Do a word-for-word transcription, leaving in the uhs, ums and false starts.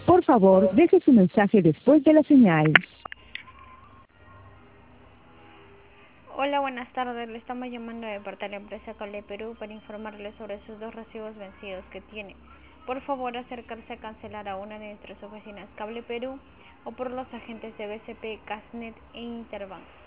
Por favor, deje su mensaje después de la señal. Hola, buenas tardes. Le estamos llamando de parte de la empresa Cable Perú para informarle sobre sus dos recibos vencidos que tiene. Por favor, acercarse a cancelar a una de nuestras oficinas Cable Perú o por los agentes de B C P, Casnet e Interbank.